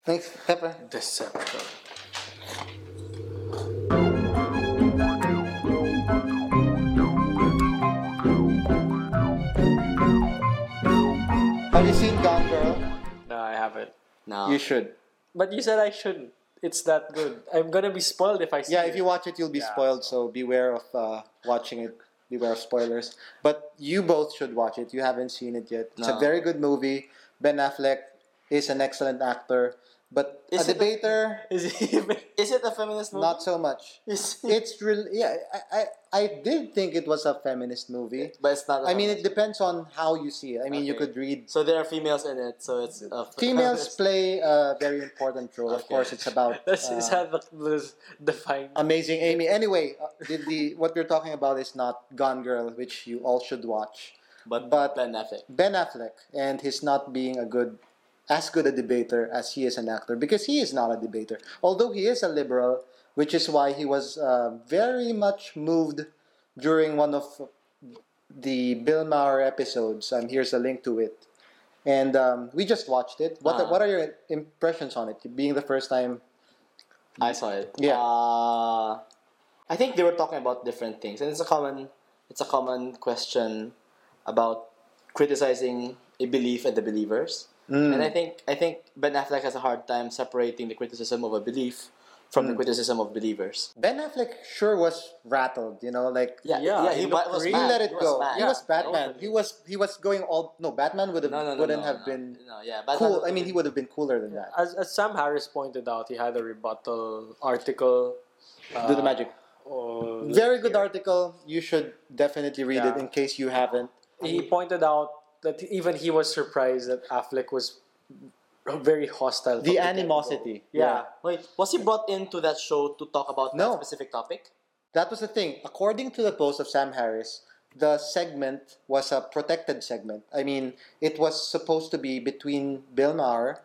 Thanks, Pepper. Deception. Have you seen Gone Girl? No, I haven't. No. You should. But you said I shouldn't. It's that good. I'm gonna be spoiled if I see Yeah, it. if you watch it, you'll be Yeah, spoiled. So beware of watching it. Beware of spoilers. But you both should watch it. You haven't seen it yet. It's a No. very good movie. Ben Affleck is an excellent actor, but Is a it a- debater, Is it even? Is it a feminist movie? not so much. It's really yeah. I did think it was a feminist movie. But it's not. I mean, it depends on how you see it. I mean, you Okay. could read. So there are females in it. So it's Females play a very important role. Of Okay. course, it's about Is that the fine? Amazing Amy. Anyway, what we're talking about is not Gone Girl, which you all should watch. But But- Ben Affleck. Ben Affleck and his not being as good a debater as he is an actor, because he is not a debater. Although he is a liberal, which is why he was very much moved during one of the Bill Maher episodes. Here's a link to it. And we just watched it. What are your impressions on it? Being the first time. I saw it. Yeah. I think they were talking about different things, and it's a common question about criticizing a belief and the believers. Mm. And I think Ben Affleck has a hard time separating the criticism of a belief from the criticism of believers. Ben Affleck sure was rattled, like Yeah, Yeah, he he looked was really- he mad. let it He was go. mad. He was Yeah, Batman. totally. He was going all no. Batman wouldn't have been cool. I mean, he would have been cooler than that. As Sam Harris pointed out, he had a rebuttal article. Do the magic. Very good article. You should definitely read it Yeah. in case you haven't. He pointed out that even he was surprised that Affleck was very hostile. from The get-go. animosity. Yeah. Wait, was he brought into that show to talk about No. that specific topic? That was the thing. According to the post of Sam Harris, the segment was a protected segment. I mean, it was supposed to be between Bill Maher,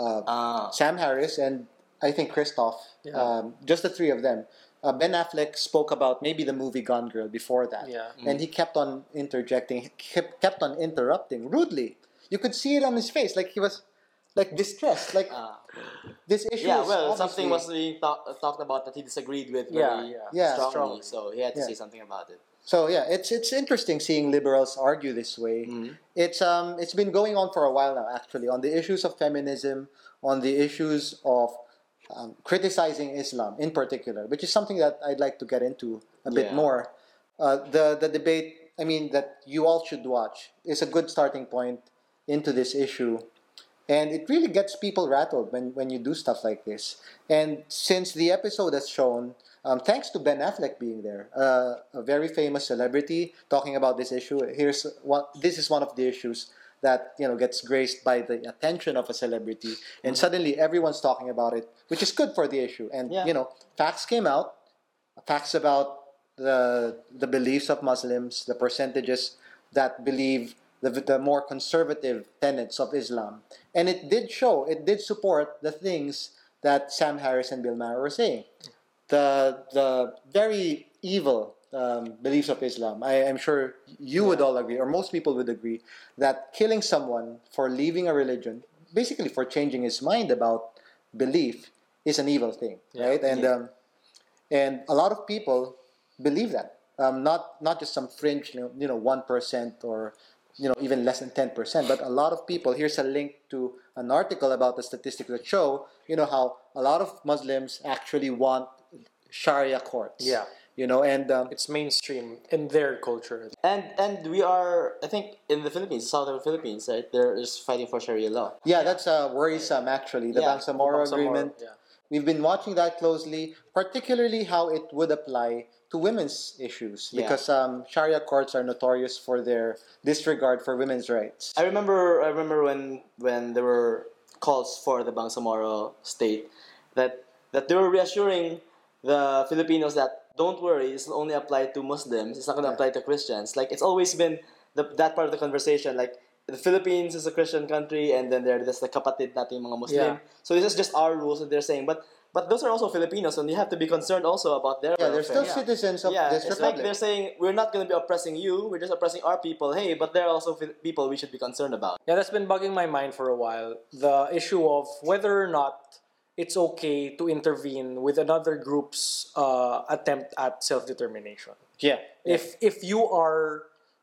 Sam Harris, and I think Christoph. Yeah. Just the three of them. Ben Affleck spoke about maybe the movie Gone Girl before that. Yeah. And he kept on interjecting, kept on interrupting rudely. You could see it on his face, like he was like distressed. Like this issue Yeah, is well, obviously- something was being talked about that he disagreed with Yeah, very yeah. strongly, Strongly. so he had to Yeah. say something about it. So yeah, it's interesting seeing liberals argue this way. It's been going on for a while now, actually, on the issues of feminism, on the issues of criticizing Islam in particular, which is something that I'd like to get into a bit Yeah. more. The debate, I mean, that you all should watch, is a good starting point into this issue. And it really gets people rattled when you do stuff like this. And since the episode has shown, thanks to Ben Affleck being there, a very famous celebrity talking about this issue. This is one of the issues that gets graced by the attention of a celebrity, and suddenly everyone's talking about it, which is good for the issue. And Yeah. facts came out, facts about the beliefs of Muslims, the percentages that believe the more conservative tenets of Islam. And it did support the things that Sam Harris and Bill Maher were saying. The very evil beliefs of Islam. I'm sure you would all agree, or most people would agree, that killing someone for leaving a religion, basically for changing his mind about belief, is an evil thing, right? And and a lot of people believe that. Not just some fringe, 1% or even less than 10%, but a lot of people. Here's a link to an article about the statistics that show, how a lot of Muslims actually want Sharia courts. Yeah. And It's mainstream in their culture. And we are, I think, in the Philippines, southern Philippines, right? There is fighting for Sharia law. yeah, that's worrisome actually. The Yeah, Bangsamoro Agreement. Yeah. We've been watching that closely, particularly how it would apply to women's issues, Yeah. because Sharia courts are notorious for their disregard for women's rights. I remember when there were calls for the Bangsamoro state that they were reassuring the Filipinos that don't worry, this will only apply to Muslims. It's not going to apply to Christians. Like, it's always been that part of the conversation. Like, the Philippines is a Christian country, and then there's the kapatid nating mga Muslim. Yeah. So this is just our rules that they're saying. But those are also Filipinos, and you have to be concerned also about their Yeah, they're welfare. still citizens of Yeah, this it's like republic. they're saying we're not going to be oppressing you. We're just oppressing our people. Hey, but they're also people we should be concerned about. Yeah, that's been bugging my mind for a while. The issue of whether or not it's okay to intervene with another group's attempt at self-determination. Yeah. If you are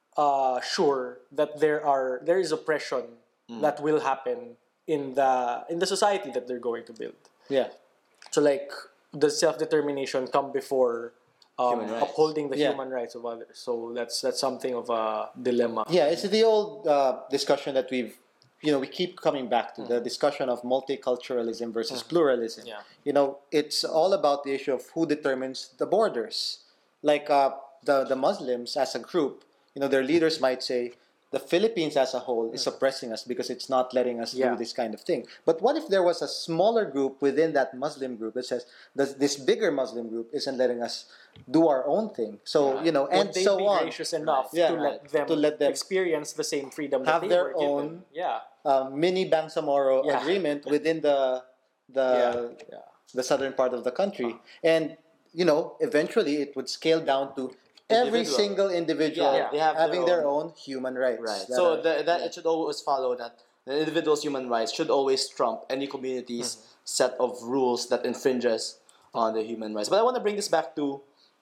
sure that there is oppression that will happen in the society that they're going to build. Yeah. So like does self-determination come before Human rights. upholding the Yeah. human rights of others? So that's something of a dilemma. Yeah, it's the old discussion that we keep coming back to, the discussion of multiculturalism versus pluralism. Yeah. It's all about the issue of who determines the borders. Like the Muslims as a group, their leaders might say, the Philippines as a whole is oppressing us because it's not letting us Yeah. do this kind of thing. But what if there was a smaller group within that Muslim group that says, this bigger Muslim group isn't letting us do our own thing? So, Would and they so be on. gracious enough Yeah, to let them them experience the same freedom that have they their were given? own Yeah. Mini Bangsamoro Yeah. agreement within the Yeah. the southern part of the country, and eventually it would scale down to every Individual. single individual Yeah, they have having their their own human rights. Right. that So are- that it should always follow that the individual's human rights should always trump any community's set of rules that infringes on the human rights. But I want to bring this back to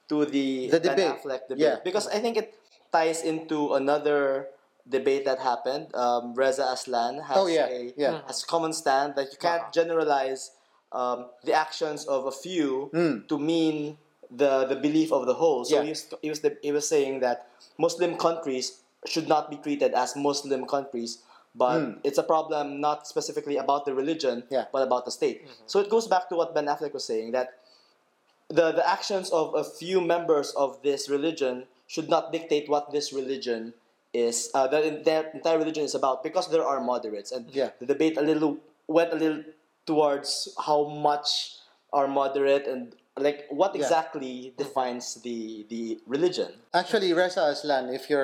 the The Ben debate. Affleck debate, Yeah. because I think it ties into another debate that happened. Reza Aslan has Oh, yeah, a yeah. has a common stand that you can't generalize the actions of a few to mean the belief of the whole. So Yeah. he was saying that Muslim countries should not be treated as Muslim countries, but it's a problem not specifically about the religion, Yeah. but about the state. So it goes back to what Ben Affleck was saying, that the actions of a few members of this religion should not dictate what this religion is, that entire religion is about, because there are moderates. And Yeah. the debate went a little towards how much are moderate, and like what Yeah. exactly defines the religion. Actually, Reza Aslan, if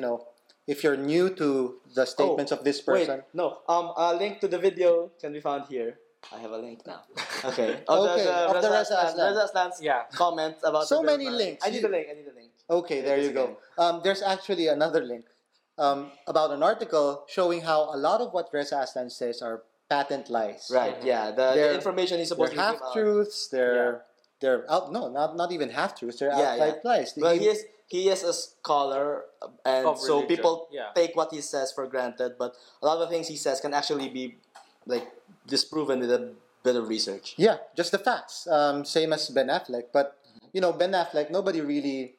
you're new to the statements of this person, Wait, no. A link to the video can be found here. I have a link now. Okay. Okay, of the Reza Aslan. Reza Aslan's Yeah. comment about So the many Burma. links. I need a link. okay, there you go. There's actually another link about an article showing how a lot of what Reza Aslan says are patent lies. Right. Yeah. The They're- information he's They're supposed to give out. half truths. They're out. No, not even half truths. They're Yeah, outright yeah. lies. Well, he is a scholar, and Of so religion, people yeah. take what he says for granted. But a lot of the things he says can actually be like disproven with a bit of research. Yeah, just the facts. Same as Ben Affleck, but Ben Affleck, nobody really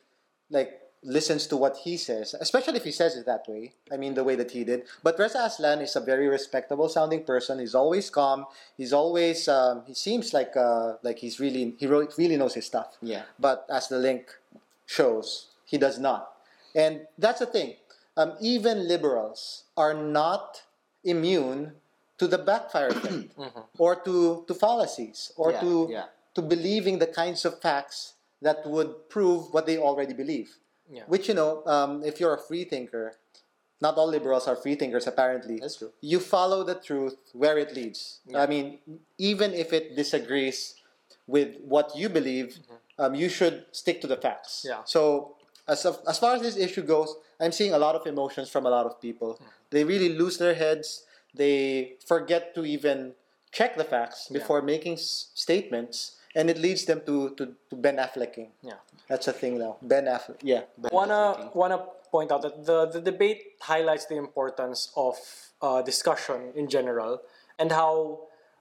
listens to what he says, especially if he says it that way. I mean, the way that he did. But Reza Aslan is a very respectable sounding person. He's always calm. He's always he seems like he really knows his stuff. Yeah. But as the link shows, he does not. And that's the thing. Even liberals are not immune to the backfire effect or to fallacies or Yeah, to yeah. to believing the kinds of facts that would prove what they already believe. Yeah. Which, if you're a free thinker, not all liberals are free thinkers apparently. That's true. You follow the truth where it leads. Yeah. I mean, even if it disagrees with what you believe, you should stick to the facts. Yeah. So as far as this issue goes, I'm seeing a lot of emotions from a lot of people. They really lose their heads. They forget to even check the facts before making statements, and it leads them to Ben Afflecking. Yeah. That's a thing now. Ben Affleck. Yeah. Wanna point out that the debate highlights the importance of discussion in general, and how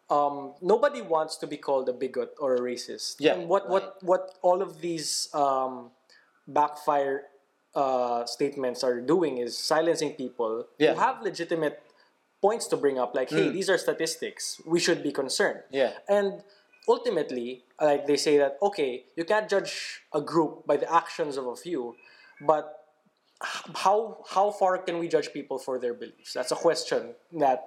nobody wants to be called a bigot or a racist. Yeah, And what all of these backfire statements are doing is silencing people Yeah. who have legitimate points to bring up, like, hey, these are statistics. We should be concerned. Yeah. And ultimately, like they say that, okay, you can't judge a group by the actions of a few, but how far can we judge people for their beliefs? That's a question that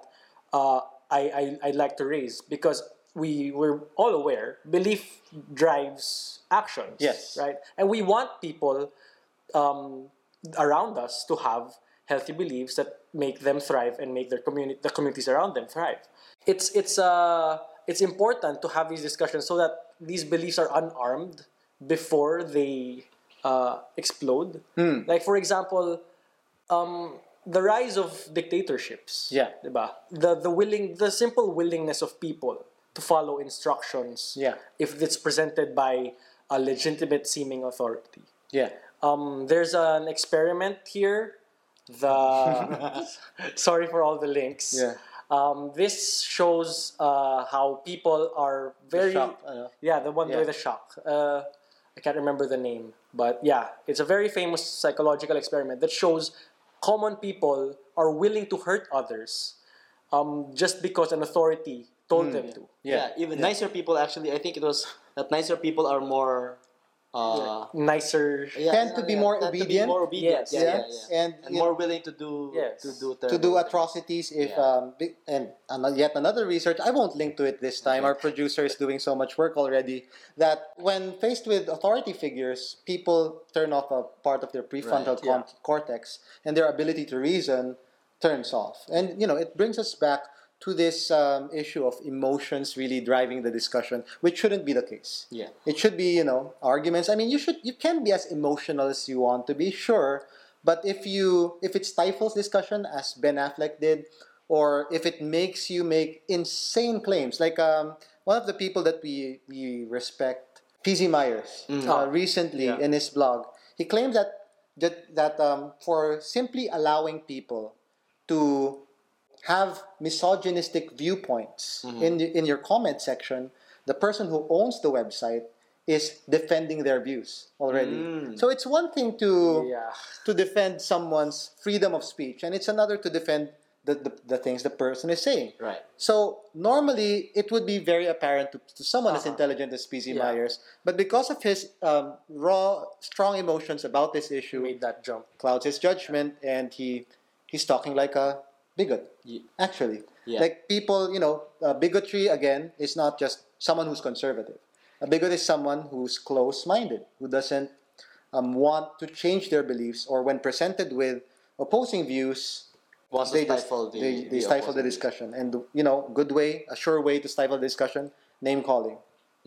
I'd like to raise, because we're all aware belief drives actions. Yes. Right? And we want people around us to have healthy beliefs that make them thrive and make the communities around them thrive. It's important to have these discussions so that these beliefs are unarmed before they explode. Like for example, the rise of dictatorships. Yeah. Diba? The simple willingness of people to follow instructions. Yeah. If it's presented by a legitimate seeming authority. Yeah. There's an experiment here. Sorry for all the links. Yeah. This shows how people are very shock, yeah, the one Yeah. with the shock. I can't remember the name, but yeah, it's a very famous psychological experiment that shows common people are willing to hurt others just because an authority told them to. Yeah, even nicer people actually. I think it was that nicer people are more. Nicer. Tend to be more tend to be obedient. more obedient. Yes. Yeah. And And you more know, willing to do Yes. to do to do terrible atrocities if Yeah. yet another research, I won't link to it this time, our producer is doing so much work already, that when faced with authority figures, people turn off a part of their prefrontal Right, yeah. cortex, and their ability to reason turns off. And it brings us back to this issue of emotions really driving the discussion, which shouldn't be the case. Yeah. It should be, arguments. I mean, you can be as emotional as you want to be, sure, but if it stifles discussion, as Ben Affleck did, or if it makes you make insane claims, like one of the people that we respect, PZ Myers, recently Yeah. in his blog, he claimed that for simply allowing people to have misogynistic viewpoints in your comment section, the person who owns the website is defending their views already. So it's one thing Yeah. to defend someone's freedom of speech, and it's another to defend the things the person is saying. Right. So normally it would be very apparent to someone as intelligent as PZ Yeah. Myers, but because of his raw, strong emotions about this issue, Made that jump. clouds his judgment, and he's talking like a bigot. Actually, Yeah. like people, bigotry again is not just someone who's conservative. A bigot is someone who's close-minded, who doesn't want to change their beliefs, or when presented with opposing views, Wants to stifle they stifle the opposing. discussion. And a sure way to stifle the discussion, name calling.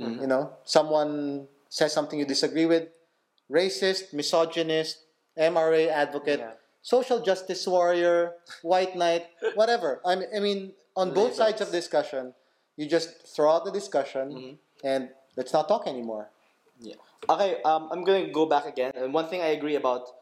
Someone says something you disagree with, racist, misogynist, MRA advocate, Yeah. social justice warrior, white knight, whatever. I mean, on both sides of discussion, you just throw out the discussion and let's not talk anymore. Yeah. Okay. I'm going to go back again. And one thing I agree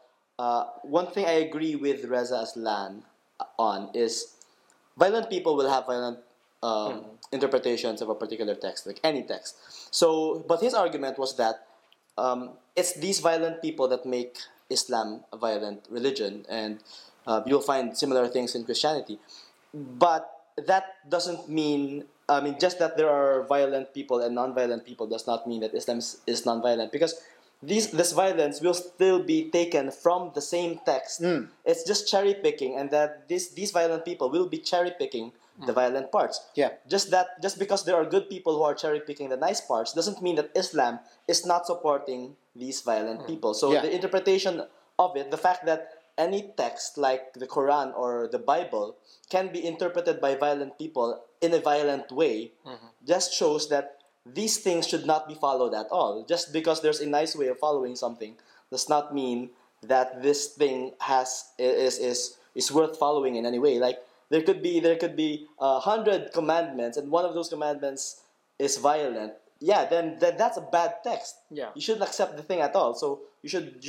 with Reza Aslan on is violent people will have violent interpretations of a particular text, like any text. So, but his argument was that it's these violent people that make Islam a violent religion, and you'll find similar things in Christianity. But that doesn't mean, just that there are violent people and non-violent people does not mean that Islam is non-violent, because this violence will still be taken from the same text. It's just cherry picking, and that these violent people will be cherry picking the violent parts. Yeah. Just because there are good people who are cherry picking the nice parts doesn't mean that Islam is not supporting these violent people. So Yeah. the interpretation of it, the fact that any text like the Quran or the Bible can be interpreted by violent people in a violent way, just shows that these things should not be followed at all. Just because there's a nice way of following something does not mean that this thing is worth following in any way. Like there could be 100 commandments, and one of those commandments is violent. Yeah, then that's a bad text. Yeah. You shouldn't accept the thing at all. So we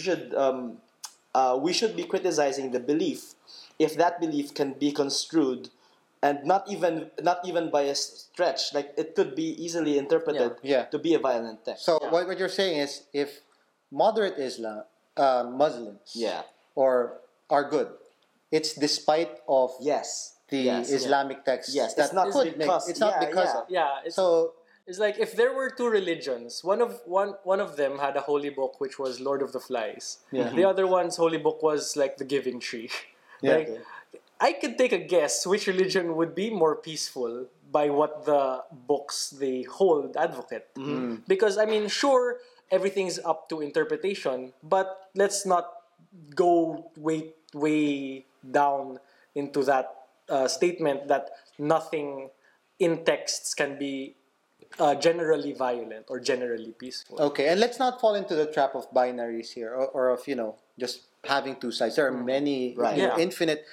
should be criticizing the belief if that belief can be construed, and not even by a stretch. Like it could be easily interpreted Yeah. to be a violent text. So what you're saying is, if moderate Muslims, Yeah. or are good, it's despite of Yes. the Yes. Islamic text. Yes, that it's not could because- it's not yeah, because yeah. of. Yeah. So It's like if there were two religions, one of them had a holy book which was Lord of the Flies. Yeah. The other one's holy book was like the Giving Tree. Yeah. Like, I could take a guess which religion would be more peaceful by what the books they hold advocate. Because sure, everything's up to interpretation, but let's not go way down into that statement that nothing in texts can be generally violent or generally peaceful. Okay, and let's not fall into the trap of binaries here, or of just having two sides. There are many, Right. Yeah. infinite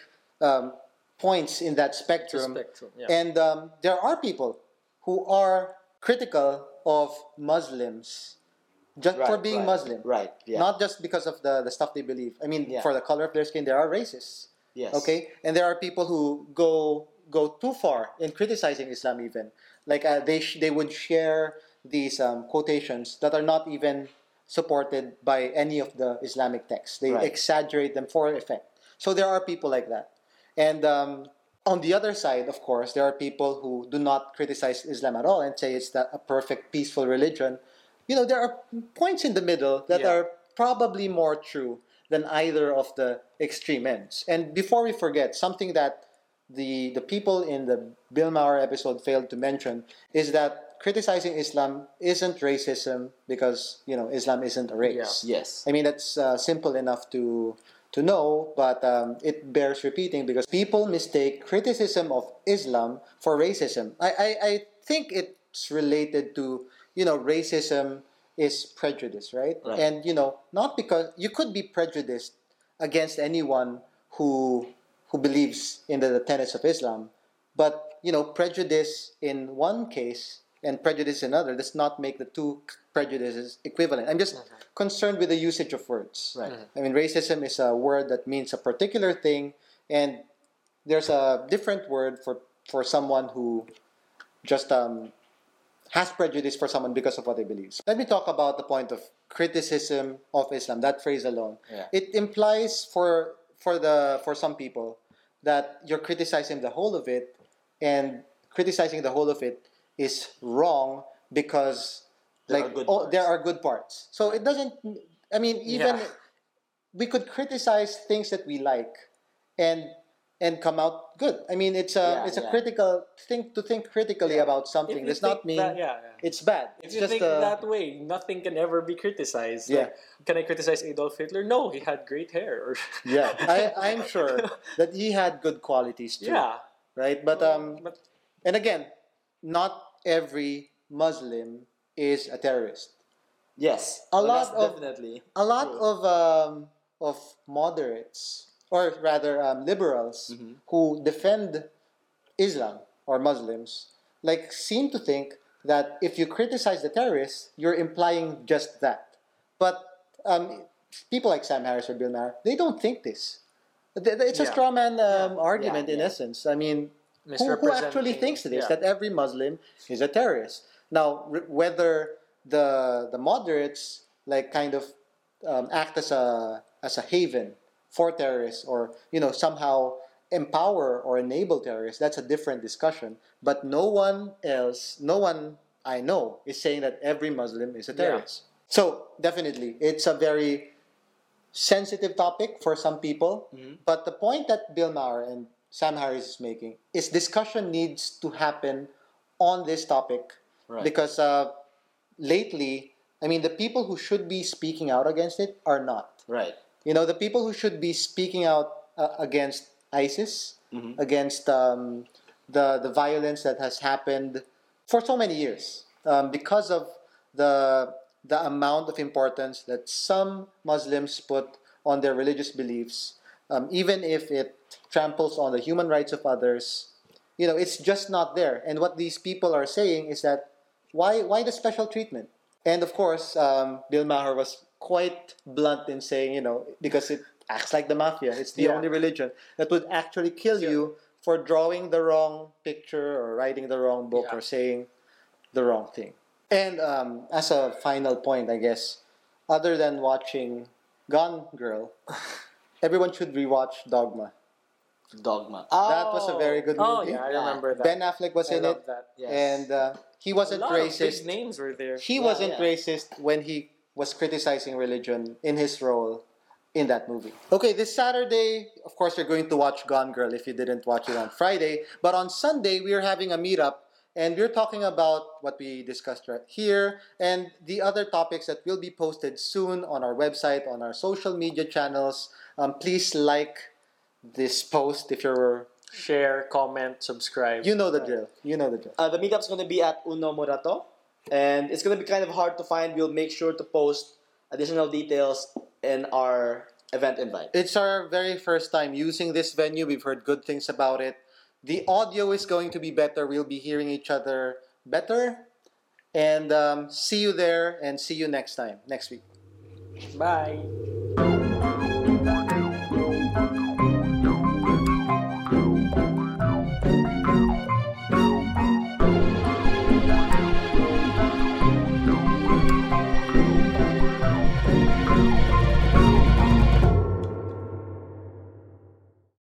points in that spectrum, Spectrum, yeah. and there are people who are critical of Muslims just for Right, being right, Muslim, right, yeah. Not just because of the stuff they believe. I mean, Yeah. for the color of their skin, there are racists. Yes. Okay, and there are people who go too far in criticizing Islam. Even like they would share these quotations that are not even supported by any of the Islamic texts. They Right. exaggerate them for effect. So there are people like that, and on the other side, of course, there are people who do not criticize Islam at all and say it's a perfect, peaceful religion. There are points in the middle that Yeah. are probably more true than either of the extreme ends. And before we forget, something that the people in the Bill Maher episode failed to mention is that criticizing Islam isn't racism because Islam isn't a race. Yes. I mean that's simple enough to know, but it bears repeating because people mistake criticism of Islam for racism. I think it's related to racism is prejudice, right? Right. And not because you could be prejudiced against anyone who believes in the tenets of Islam, but prejudice in one case and prejudice in another does not make the two prejudices equivalent. I'm just concerned with the usage of words. Right. I mean, racism is a word that means a particular thing, and there's a different word for someone who just has prejudice for someone because of what they believe. Let me talk about the point of criticism of Islam. That phrase alone, Yeah. it implies for some people that you're criticizing the whole of it, and criticizing the whole of it is wrong because There are good there parts. are good parts. So it doesn't. I mean, even Yeah. we could criticize things that we like, and come out good. I mean, it's a Yeah. critical thing to think critically about something. If you Does not think mean that- yeah. it's bad. If It's you just think that way, nothing can ever be criticized. Yeah. Like, can I criticize Adolf Hitler? No, he had great hair. Or yeah. I'm sure that he had good qualities too. yeah. Right. But But and again, not every Muslim is a terrorist. Yes. A Well, lot that's of- definitely A lot true. of moderates, or rather liberals, Mm-hmm. who defend Islam or Muslims, like seem to think that if you criticize the terrorists, you're implying just that. But people like Sam Harris or Bill Maher, they don't think this. It's a Yeah. straw man argument Yeah, in yeah. essence. I mean, who actually Misrepresenting- thinks this? yeah. That every Muslim is a terrorist. Now, whether the moderates like kind of act as a haven for terrorists, or somehow empower or enable terrorists, that's a different discussion. But no one I know is saying that every Muslim is a terrorist. So definitely, it's a very sensitive topic for some people. But the point that Bill Maher and Sam Harris is making is discussion needs to happen on this topic, Right. because lately, I mean, the people who should be speaking out against it are not. Right. The people who should be speaking out against ISIS, against the violence that has happened for so many years, because of the amount of importance that some Muslims put on their religious beliefs, even if it tramples on the human rights of others. It's just not there. And what these people are saying is that why the special treatment? And of course, Bill Maher was quite blunt in saying, because it acts like the mafia. It's the Yeah. only religion that would actually kill you for drawing the wrong picture or writing the wrong book Yeah. or saying the wrong thing. And as a final point, I guess, other than watching Gone Girl, everyone should rewatch Dogma. Dogma. That was a very good Oh movie. yeah, I remember that. Ben Affleck was I in love it, that. Yes. and he A wasn't lot of racist. big names were there. He Yeah, wasn't yeah. racist when he was criticizing religion in his role in that movie. Okay, this Saturday, of course, you're going to watch Gone Girl if you didn't watch it on Friday. But on Sunday, we are having a meetup, and we're talking about what we discussed right here and the other topics that will be posted soon on our website, on our social media channels. Please like this post if you're. Share, comment, subscribe. You know the drill. You know the drill. The meetup's going to be at Uno Morato, and it's going to be kind of hard to find. We'll make sure to post additional details in our event invite. It's our very first time using this venue. We've heard good things about it. The audio is going to be better. We'll be hearing each other better. And see you there, and see you next week. Bye.